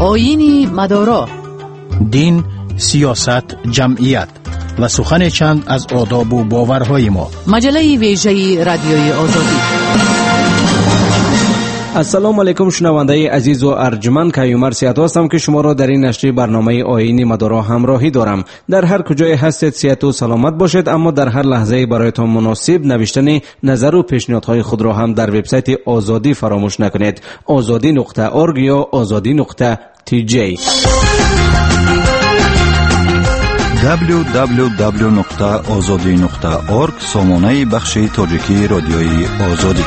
آیین مدارا، دین، سیاست، جمعیت و سخن چند از آداب و باورهای ما. مجله ویژه رادیوی آزادی. السلام علیکم شنونده عزیز و ارجمند، کیومر سیاتو هستم که شما را در این نشر برنامه آیین مدارا همراهی دارم. در هر کجای هستید سیاتو سلامت باشید، اما در هر لحظه برایتان مناسب نوشتن نظر و پیشنهادهای خود را هم در وبسایت آزادی فراموش نکنید. azadi.org یا azadi.tj. www.azadi.org سامانه بخش تاجیکی رادیوی آزادی.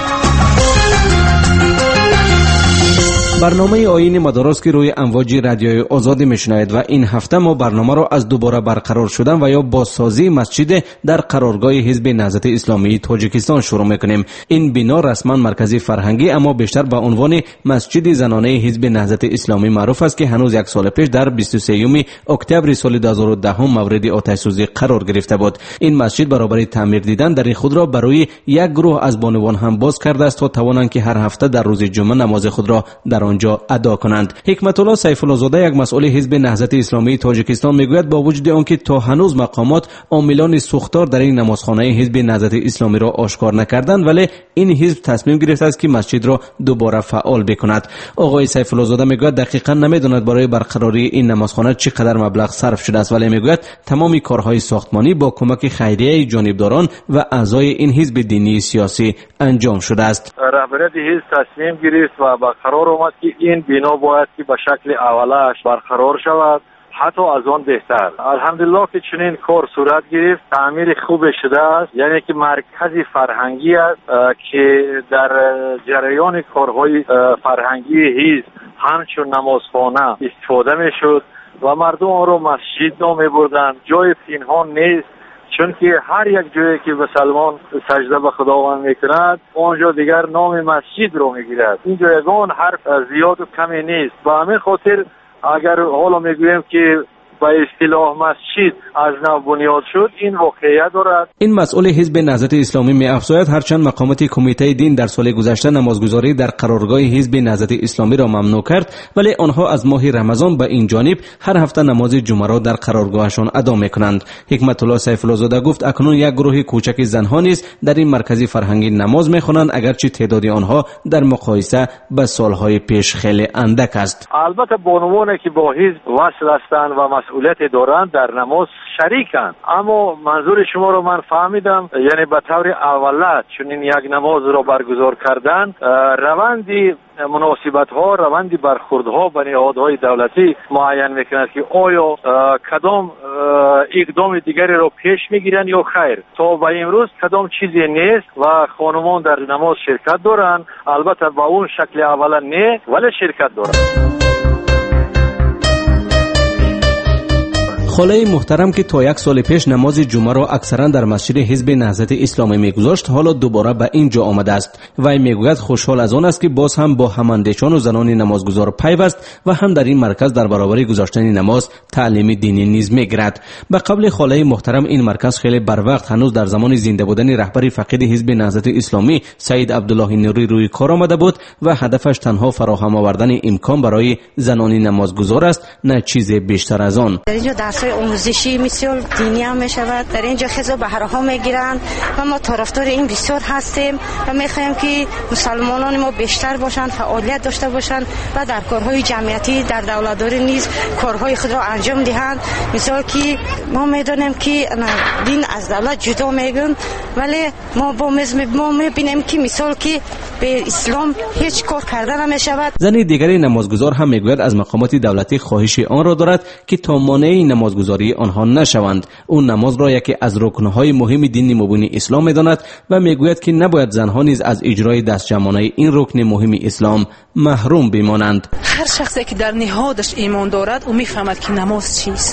برنامه آیین مداراست که روی امواج رادیوی آزادی میشنوید و این هفته ما برنامه را از دوباره برقرار شدن و یا بازسازی مسجد در قرارگاه حزب نهضت اسلامی تاجیکستان شروع میکنیم. این بنا رسما مرکزی فرهنگی اما بیشتر به عنوان مسجد زنانه حزب نهضت اسلامی معروف است که هنوز یک سال پیش در 23 اکتبر سال 2010 مورد آتش سوزی قرار گرفته بود. این مسجد برابر تعمیر دیدن در خود را برای یک گروه از بانوان هم باز کرده است تا توانند که هر هفته در روز جمعه نماز خود را در آنجا ادا کنند. حکمت الله سیف الله زاده، یک مسئول حزب نهضت اسلامی تاجیکستان، میگوید با وجود آنکه تا هنوز مقامات عاملان سوختار در این نمازخانه حزب نهضت اسلامی را آشکار نکردند، ولی این حزب تصمیم گرفته است که مسجد را دوباره فعال بکند. آقای سیف الله زاده میگوید دقیقاً نمیداند برای برقراری این نمازخانه چقدر مبلغ صرف شده است، ولی میگوید تمام کارهای ساختمانی با کمک خیریه جانبداران و اعضای این حزب دینی سیاسی انجام شده است. رهبریت حزب تصمیم گرفت و برقرار آمد که این بنا باید که به شکل اولش برقرار شود، حتی از آن بهتر. الحمدلله که چنین کار صورت گرفت، تعمیر خوب شده است، یعنی که مرکز فرهنگی است که در جریان کارهای فرهنگی حزب همچون نمازخانه استفاده میشد و مردم آن را مسجد نام بردند. جای پنهان نیست، چون که هر یک جایی که مسلمان سجده به خداوند میکند اونجا دیگر نام مسجد رو میگیرد. این جایگان حرف زیاد و کمی نیست. به همین خاطر اگر حالا میگویم که با اصطلاح مسجد از نو بنیاد شد، این واقعیت دارد. این مسئول حزب نهضت اسلامی می افزاید هرچند مقامات کمیته دین در سال گذشته نمازگزاری در قرارگاه حزب نهضت اسلامی را ممنوع کرد، ولی آنها از ماه رمضان به این جانب هر هفته نماز جمعه را در قرارگاهشان ادا میکنند. حکمت الله سیف الله زاده گفت اکنون یک گروه کوچک زنها نیز در این مرکز فرهنگی نماز میخوانند، اگرچه تعداد آنها در مقایسه با سالهای پیش خیلی اندک است. البته بانوانی که با حزب وصل هستند و مسئولیت دارند در نماز شریکند، اما منظور شما رو من فهمیدم، یعنی به طور اولت چون این یک نماز رو برگزار کردن، روندی مناسبت ها، روندی برخورد ها به نهادهای دولتی معین میکند که آیا کدام اقدام دیگری رو پیش میگیرن یا خیر. تا به امروز کدام چیزی نیست و خانمان در نماز شرکت دارن، البته با اون شکل اولا نه ولی شرکت دارن. خاله محترم که تا یک سال پیش نماز جمعه را اکثرا در مسجد حزب نهضت اسلامی میگذاشت، حالا دوباره به اینجا آمده است. وی میگوید خوشحال از آن است که باز هم با هماندیشان و زنان نمازگزار پیوست و هم در این مرکز در برابر گذاشتن نماز تعلیم دینی نیز میگیرد. به قبل خاله محترم این مرکز خیلی بر وقت هنوز در زمان زنده بودن رهبر فقید حزب نهضت اسلامی سید عبدالله نوری روی کار آمده بود و هدفش تنها فراهم آوردن امکان برای زنان نمازگزار است، نه چیز بیشتر از آن. آموزشی بسیار دینی هم می شود. در اینجا خیلی بهره ها می گیرند و ما طرفدار این بسیار هستیم و می خواهیم که مسلمانان ما بیشتر باشند، فعالیت داشته باشند و در کارهای جمعیتی در دولتداری نیز کارهای خود را انجام دهند. مثال که ما می دانیم که دین از دولت جدا میگن، ولی ما می بینیم که مثال که به اسلام هیچ کار کرده نمی شود. زن دیگری نمازگزار هم میگوید از مقامات دولتی خواهش آن را دارد که تا مانع نمازگزاری آنها نشوند. اون نماز را یکی از رکنهای مهم دین مبین اسلام میداند و میگوید که نباید زنها نیز از اجرای دستجمعانه این رکن مهم اسلام محروم بمانند. هر شخصی که در نهادش ایمان دارد او میفهمد که نماز چیست.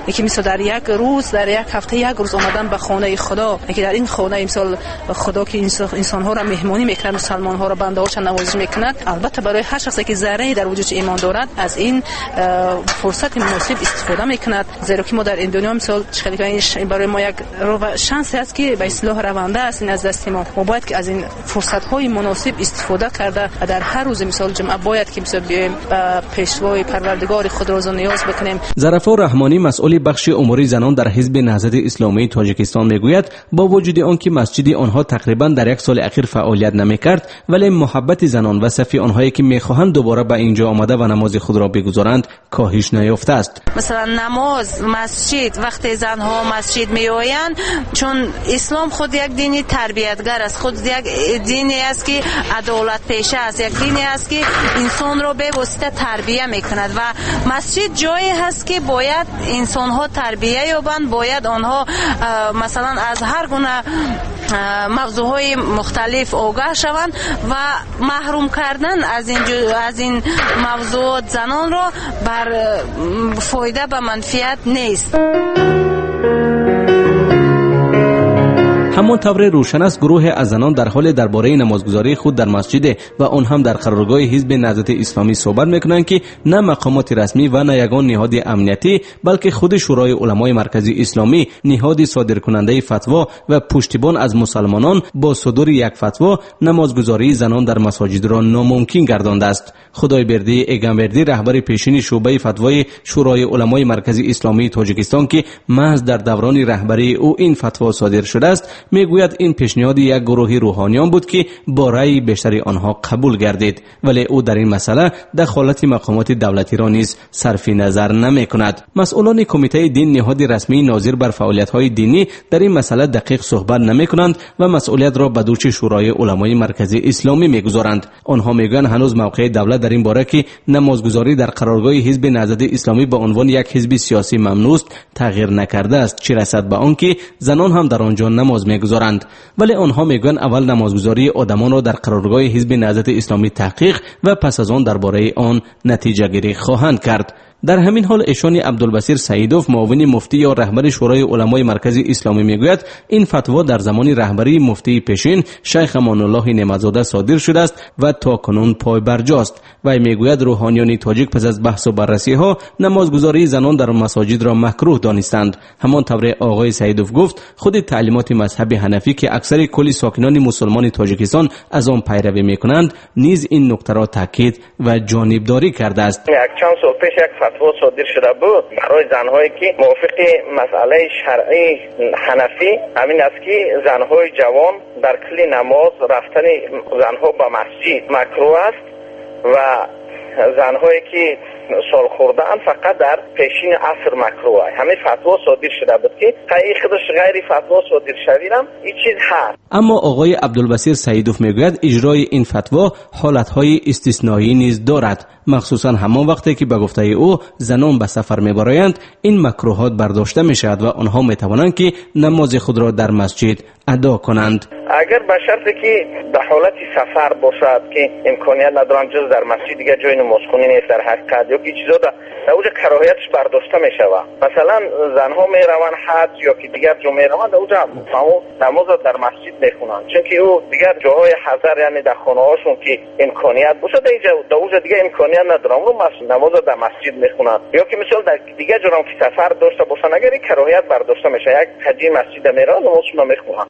که مثلا در یک روز در یک هفته یک روز اومدن به خانه خدا، که در این خانه مثلا خدا که انسان ها را مهمانی میکنه، مسلمان ها را بنده هاش نوازش میکند، البته برای هر شخصی که ذره در وجود ایمان دارد از این فرصت مناسب استفاده میکند. زیرا که ما در این دنیا مثلا چقدر برای ما یک شانس است که به اصلاح رونده است این از دست ما باید که از این فرصت های مناسب استفاده کرده و در هر روز مثلا جمعه باید که مثلا بیایم پیشوای پروردگار خود را نیاز بکنیم. ظرفا رحمانی مسئول بخش امور زنان در حزب نهضت اسلامی تاجیکستان میگوید با وجود آنکه مسجد آنها تقریبا در یک سال اخیر فعالیت نمیکرد، ولی محبت زنان و صف آنهایی که میخواهند دوباره به اینجا آمده و نماز خود را بگذارند کاهش نیافته است. مثلا نماز مسجد وقتی زنها مسجد میآیند، چون اسلام خود یک دینی تربیتگر است، خود یک دینی است که عدالت پیشه است، یک دینی است که انسان را به واسطه تربیت میکند و مسجد جایی هست که باید انسان ها تربیت یابند، باید آنها مثلا از هر گونه موضوعهای مختلف آگاه شوند و محروم کردن از این موضوعات زنان را بر فایده و منفعت نیست. همانطور روشن است گروه از زنان در حال درباره نمازگزاری خود در مسجد و آن هم در قرارگاه حزب نهضت اسلامی صحبت میکنند که نه مقامات رسمی و نه یگان نهاد امنیتی بلکه خود شورای علمای مرکزی اسلامی نهاد صادرکننده فتوا و پشتیبان از مسلمانان با صدور یک فتوا نمازگزاری زنان در مساجد را ناممکن گردانده است. خدایبردی ایگانبردی رهبر پیشین شعبه فتوای شورای علمای مرکزی اسلامی تاجیکستان که محض در دوران رهبری او این فتوا صادر شده است میگوید این پیشنهاد یک گروه روحانیان بود که با رأی بیشتری آنها قبول گردید، ولی او در این مسئله دخالت مقامات دولتی را نیز صرف نظر نمی کند. مسئولان کمیته دین نهاد رسمی ناظر بر فعالیت‌های دینی در این مسئله دقیق صحبت نمی کنند و مسئولیت را به دوش شورای علمای مرکزی اسلامی میگذارند. آنها میگویند هنوز موقع دولت در این باره که نمازگزاری در قرارگاه حزب نهضت اسلامی به عنوان یک حزب سیاسی ممنوع است تغییر نکرده است، چه رسد به آنکه زنان هم در آنجا نماز میگذارند. ولی آنها میگویند اول نمازگزاری آدمان را در قرارگاه حزب نهضت اسلامی تحقیق و پس از آن درباره آن نتیجه گیری خواهند کرد. در همین حال ایشان عبدالبصیر سعیدوف معاون مفتی یا رهبر شورای علمای مرکزی اسلامی میگوید این فتوا در زمان رهبری مفتی پیشین شیخ امان الله نعمت‌زاده صادر شده است و تا کنون پای برجاست. و میگوید روحانیان تاجیک پس از بحث و بررسی ها نمازگزاری زنان در مساجد را مکروه دانستند. همانطور آقای سعیدوف گفت خود تعلیمات مذهب حنفی که اکثر کل ساکنان مسلمان تاجیکستان از آن پیروی میکنند نیز این نکته را تاکید و جانبداری کرده است. چند سال پیش یک فتوا صادر شده بود برای زنهایی که موافق مسئله شرعی حنفی همین است که زنهای جوان در کل نماز رفتن زنها به مسجد مکروه است و زنهایی که سال خورده ان فقط در پیشین عصر مکروه. همین فتوا صادر شده بود که خودش غیر فتوا صادر شویدم این چیز هست. اما آقای عبدالبصیر سعیدوف میگوید اجرای این فتوا حالتهای استثنایی نیز دارد، مخصوصا همان وقتی که به گفته او زنان به سفر میبرایند این مکروهات برداشته میشود و آنها میتوانند که نماز خود را در مسجد ادا کنند. اگر به شرطی که به حالت سفر باشد که امکانیت ندارند جز در مسجد دیگر جای نمازخوانی نیست در حقیقت یا که چیزا در اوج کراهیتش برداشته میشود. مثلا زنها میروند حج یا که دیگر جا میروند در اوج نماز در مسجد میخونند، چون که او دیگر جاهای حضر یعنی در خانه هاشون که امکانیت باشه در اوج دیگر امکانیت ندارند اون نماز در مسجد میخونند یا که مثلا در دیگر جا که سفر داشته باشند اگر این کراهیت برداشته میشه یک حجی مسجد میروند نمازشون میخونند.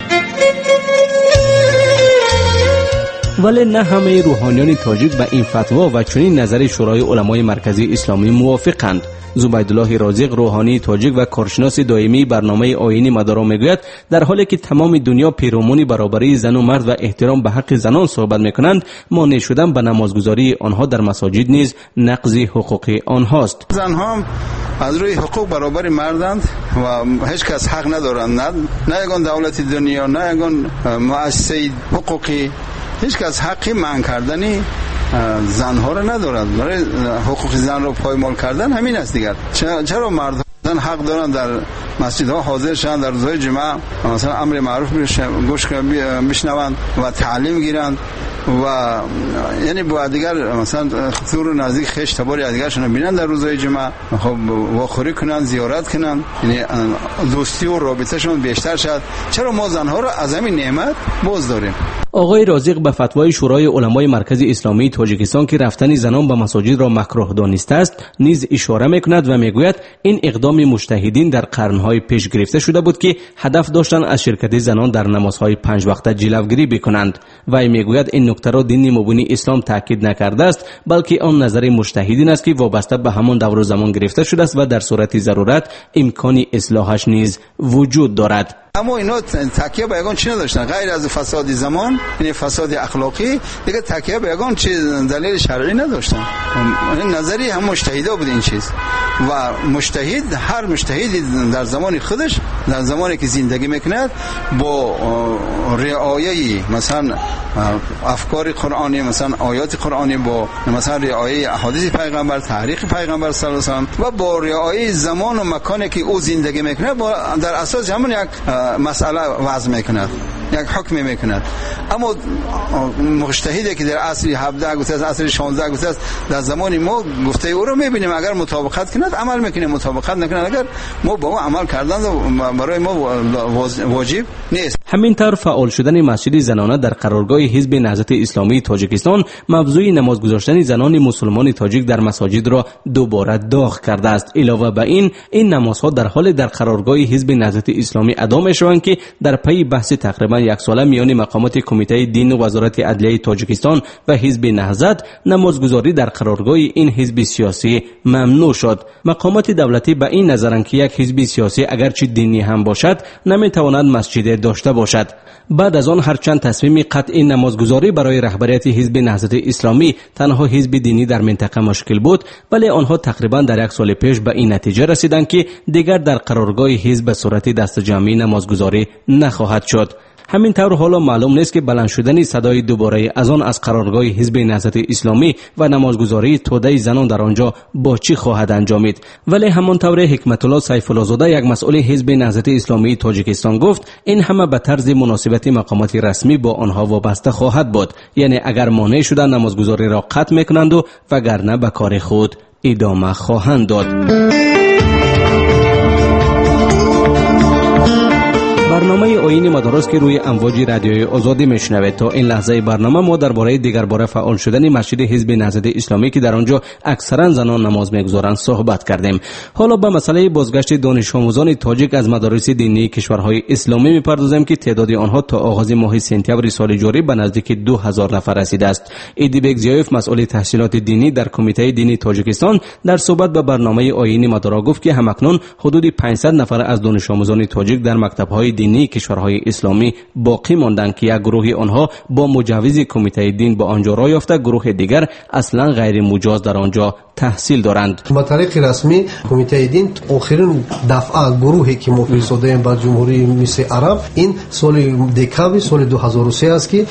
ولی نه همه روحانیان تاجیک به این فتوا و چنین نظر شورای علمای مرکزی اسلامی موافقند. زبیدالله رازق روحانی تاجیک و کارشناس دائمی برنامه آیین مدارا میگوید در حالی که تمام دنیا پیرامون برابری زن و مرد و احترام به حق زنان صحبت میکنند، مانع شدن به نمازگزاری آنها در مساجد نیز نقض حقوق آنهاست. زنها از روی حقوق برابر مردند و هیچ کس حق ندارند، نه یگان دولت دنیا نه یگان مؤسسه حقوقی هیچ کس حقی منع کردنی زنها را ندارد. برای حقوق زن را پایمال کردن همین است دیگر. چرا مردان حق دارند در مسجدها حاضر شدن در روزهای جمعه مثلا امر معروف گوش بشنوند و تعلیم گیرند و یعنی با دیگر مثلا دور نزدیک خش تبار دیگرشون ببینن در روزهای جمعه، خب واخوری کنن، زیارت کنن، یعنی دوستی و رابطهشون بیشتر شد. چرا ما زنها را از همین نعمت باز داریم؟ آقای رازق به فتوای شورای علمای مرکز اسلامی تاجیکستان که رفتن زنان به مساجد را مکروه دانسته است نیز اشاره میکند و میگوید این اقدام مجتهدین در قرنهای پیش گرفته شده بود که هدف داشتند از شرکت زنان در نمازهای 5 وقته جلوگیری بکنند. و میگوید این نکته را دین مبین اسلام تاکید نکرده است، بلکه آن نظر مجتهدین است که وابسته به همان دور و زمان گرفته شده است و در صورت ضرورت امکان اصلاحش نیز وجود دارد. اما اینا تکیه به یگان چی نداشتن غیر از فساد زمان، یعنی فساد اخلاقی، دیگه تکیه به یگان چی دلیل شرعی نداشتن. نظری هم مجتهدا بود این چیز. و مجتهد، هر مجتهدی در زمان خودش، در زمانی که زندگی میکند با رعایت مثلا افکار قرآنی، مثلا آیات قرآنی، با مثلا رعایت احادیث پیغمبر، تاریخ پیغمبر صلی الله علیه و سلم و با رعایت زمان و مکانی که او زندگی میکنه، در اساس همون یک مسئله وضع میکند، یک حکم میکند. اما مجتهدی که در عصر 17 گفته است، عصر 16 گفته است، در زمان ما گفته او رو میبینیم، اگر مطابقت کند عمل میکنیم، مطابقت نکند اگر ما با او عمل کردن برای ما واجب نیست. همین طور فعال شدن مسجد زنانه در قرارگاه حزب نهضت اسلامی تاجیکستان موضوع نماز گذاشتن زنان مسلمان تاجیک در مساجد را دوباره داغ کرده است. علاوه بر این نمازها در حال در قرارگاه حزب نهضت اسلامی ادا میشوند که در پی بحث تقریبا یک ساله میان مقامات کمیته دین و وزارت عدلیه تاجیکستان و حزب نهضت نمازگذاری در قرارگاه این حزب سیاسی ممنوع شد. مقامات دولتی به این نظرند که یک حزب سیاسی اگرچه دینی هم باشد نمیتواند مسجد داشته باشد. بعد از آن هرچند تصمیم قطعی نمازگذاری برای رهبریت حزب نهضت اسلامی تنها حزب دینی در منطقه مشکل بود، ولی آنها تقریبا در یک سال پیش به این نتیجه رسیدند که دیگر در قرارگاه حزب به صورت دست جمعی نمازگذاری نخواهد شد. همین طور حالا معلوم نیست که بلند شدن صدای دوباره از آن از قرارگاه حزب نهضت اسلامی و نمازگذاری توده زنان در آنجا با چی خواهد انجامید. ولی همان طور حکمت الله سیف الله زاده، یک مسئول حزب نهضت اسلامی تاجیکستان، گفت این همه به طرز مناسبت مقامات رسمی با آنها وابسته خواهد بود، یعنی اگر مانع شدن نمازگذاری را قطع میکنند و وگرنه به کار خود ادامه خواهند داد. برنامه آیین مدارس که روی امواج رادیوی آزادی میشنوید. تا این لحظه برنامه ما درباره دیگر باره فعال شدن مسجد حزب نهضت اسلامی که در آنجا اکثرا زنان نماز میگذارند صحبت کردیم. حالا به مسئله بازگشت دانش آموزان تاجیک از مدارس دینی کشورهای اسلامی میپردازیم که تعداد آنها تا آغاز ماه سپتامبر سال جاری به نزدیک 2000 نفر رسیده است. ایدیبک زیایف، مسئول تحصیلات دینی در کمیته دینی تاجیکستان، در صحبت به برنامه آیین مدارس گفت که همکنون حدود 500 نفر از دانش آموزان تاجیک در مکتب‌های دینی کشورهای اسلامی باقی ماندند که یک گروه آنها با مجوز کمیته دین با آنجا راه یافته، گروه دیگر اصلا غیر مجاز در آنجا تحصیل دارند. با طریق رسمی کمیته دین آخرین دفعه گروهی که ما فرستادیم به جمهوری مصر عرب این سال دکامبر سال 2003 است که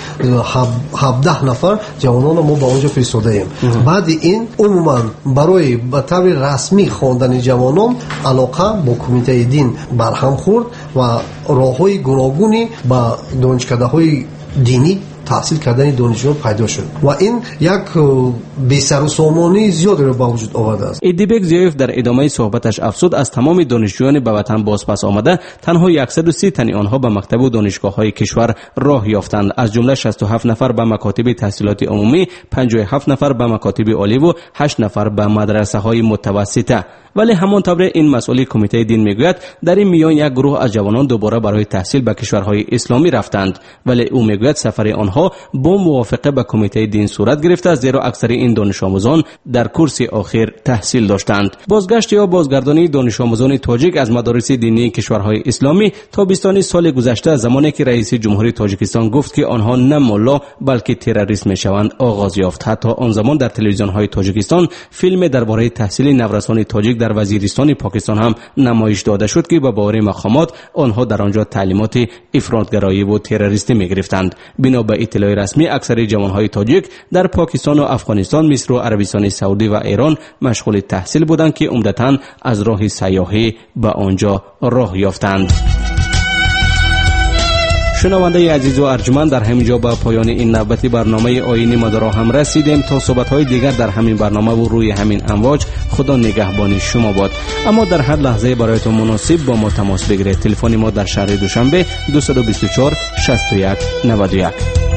17 نفر جوانان ما با اونجا فرستادیم. بعد این عموما برای به طور رسمی خواندن جوانان علاقه با کمیته دین برهم خورد و راههای گوناگونی با دانشکده‌های دینی تحصیل کردن دانشجو پیدا شد و این یک بی سر و سامانی زیادی رو با وجود آورده است. ایدیبک زیایف در ادامه صحبتش افزود از تمام دانشجویان به وطن بازپس آمده تنها 130 تن آنها به مکتب و دانشگاه‌های کشور راه یافتند، از جمله 67 نفر به مکاتب تحصیلات عمومی، 57 نفر به مکاتب عالی و 8 نفر به مدرسه‌های متوسطه. ولی همانطور این مسئول کمیته دین میگوید در این میان یک گروه از جوانان دوباره برای تحصیل به کشورهای اسلامی رفتند، ولی او میگوید سفر آنها با موافقه به کمیته دین صورت گرفته، زیرا اکثر این دانش آموزان در کورس آخر تحصیل داشتند. بازگشت یا بازگردانی دانش آموزان تاجیک از مدارس دینی کشورهای اسلامی تابستان سال گذشته، زمانی که رئیس جمهوری تاجیکستان گفت که آنها نه ملا بلکه تروریست میشوند، آغاز یافت. حتی آن زمان در تلویزیون‌های تاجیکستان فیلم درباره تحصیل نورسان تاجیک در وزیرستان پاکستان هم نمایش داده شد که با باور مقامات آنها در آنجا تعلیمات افراطگرایی و تروریستی می‌گرفتند. بنا به اطلاع رسمی اکثر جوانهای تاجیک در پاکستان و افغانستان، مصر و عربستان سعودی و ایران مشغول تحصیل بودند که عمدتاً از راه سیاحی به آنجا راه یافتند. شنونده عزیز و ارجمند، در همین جا به پایان این نوبت برنامه آیین مدارا هم رسیدیم. تا صحبت‌های دیگر در همین برنامه و روی همین امواج، خدا نگهبان شما باد. اما در هر لحظه برایتان مناسب با ما تماس بگیرید. تلفن ما در شهر دوشنبه 224 61 91.